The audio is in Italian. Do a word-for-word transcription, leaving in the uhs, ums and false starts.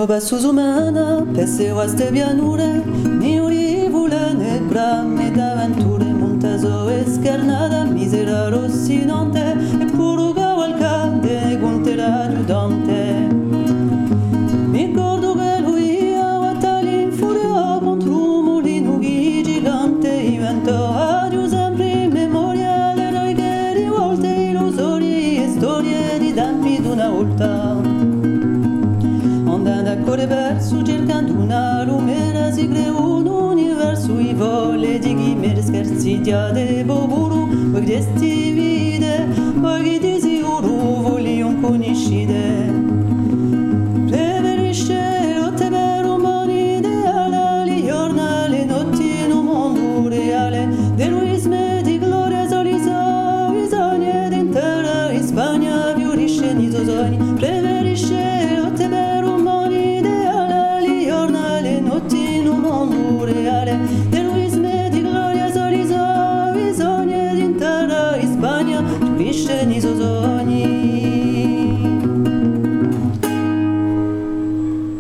va susumana, pesse vaste pianure, miuri vulane, brame d'avventure, montaso e scarnata, misera rossinante, e puro cavalcante, conterà aiutante. Mi ricordo che lui a battaglia in furia contro un mulino gigante, inventò adieu sempre in memoria l'eroe che rivolte illusorie e storie di tempi d'una volta. Andando a correre verso cercando una lumera si creò un universo i vole di chimere scherzi di boburu poi questi vide poi che di sicuro voglion conoscere preferisce lotte per un buon ideale li giorna le notti in un mondo reale d'eroismo di gloria solisa bisogna d'intera in Spagna fiorisce nei suoi sogni preferisce lotte per reale d'eroismo di gloria sorriso bisogna di intera in Spagna fiorisce nei suoi sogni.